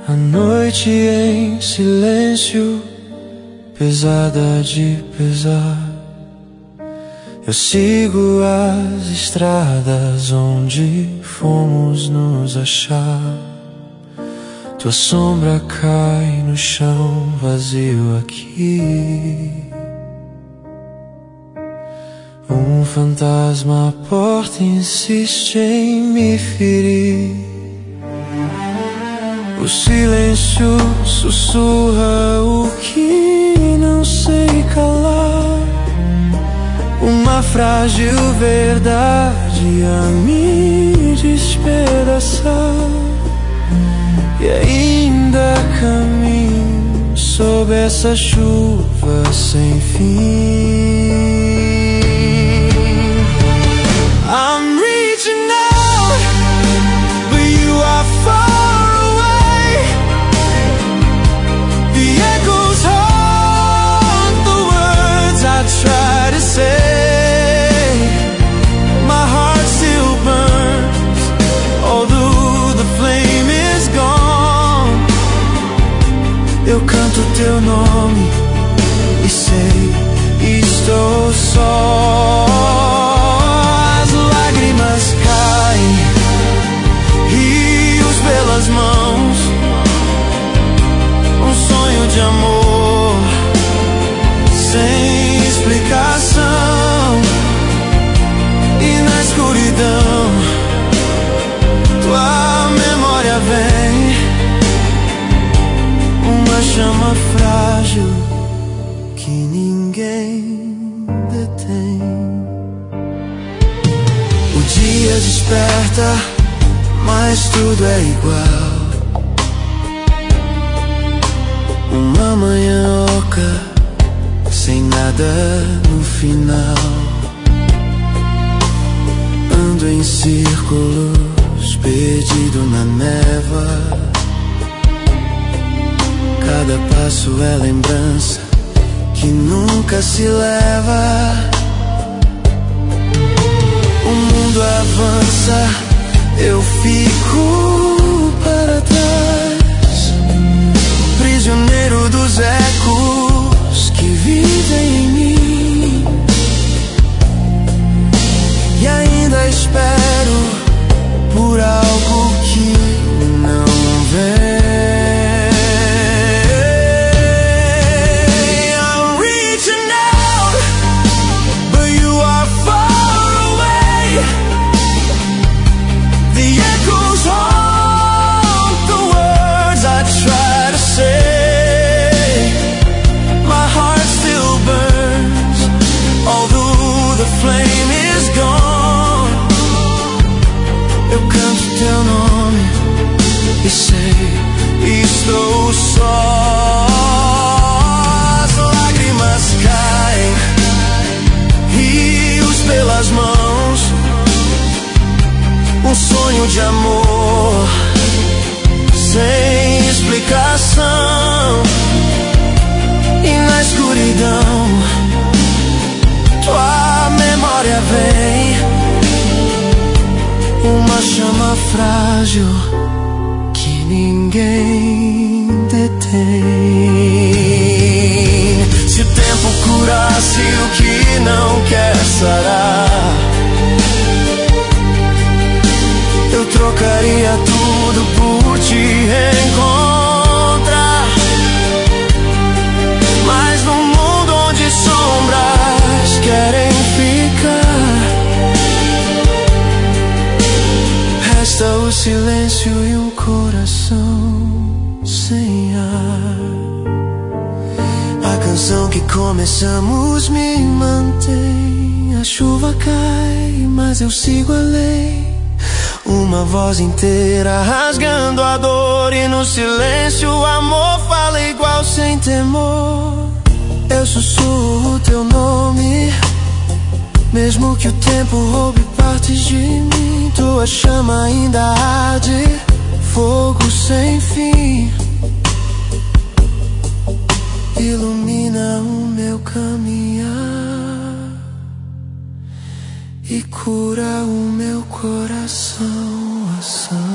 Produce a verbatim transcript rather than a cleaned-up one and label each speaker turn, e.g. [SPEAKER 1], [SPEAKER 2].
[SPEAKER 1] A noite em silêncio, pesada de pesar. Eu sigo as estradas onde fomos nos achar. Tua sombra cai no chão vazio aqui. Um fantasma à porta insiste em me ferir. O silêncio sussurra o que não sei calar. Uma frágil verdade a me despedaçar. E ainda caminho sob essa chuva sem fim. I'm reaching out, but you are far away. The echoes haunt the words I try to say. My heart still burns, although the flame is gone. Eu canto teu nome e sei, estou só. Pelas mãos, um sonho de amor sem explicação. E na escuridão, tua memória vem, uma chama frágil que ninguém detém. O dia desperta, mas tudo é igual. Uma manhã oca, sem nada no final. Ando em círculos, perdido na névoa. Cada passo é lembrança que nunca se leva. O mundo avança, eu fico para trás, prisioneiro dos ecos que vivem em mim. E ainda espero por algo que não vem. I'm reaching out, but you are far away. The echoes haunt the words I try to say. My heart still burns, although the flame is gone. Eu canto teu nome e sei, estou só. As lágrimas caem, rios pelas mãos. Um sonho de amor sem explicação. E na escuridão, tua memória vem, uma chama frágil que ninguém detém. Se o tempo curasse o que não quer sarar, eu trocaria tudo por te reencontrar. Mas num mundo onde sombras querem ficar, resta o silêncio e um coração sem ar. A canção que começamos me mantém. A chuva cai, mas eu sigo além. Uma voz inteira rasgando a dor. E no silêncio o amor fala igual sem temor. Eu sussurro teu nome, mesmo que o tempo roube partes de mim. Tua chama ainda arde, fogo sem fim. Ilumina o meu caminhar e cura o meu coração.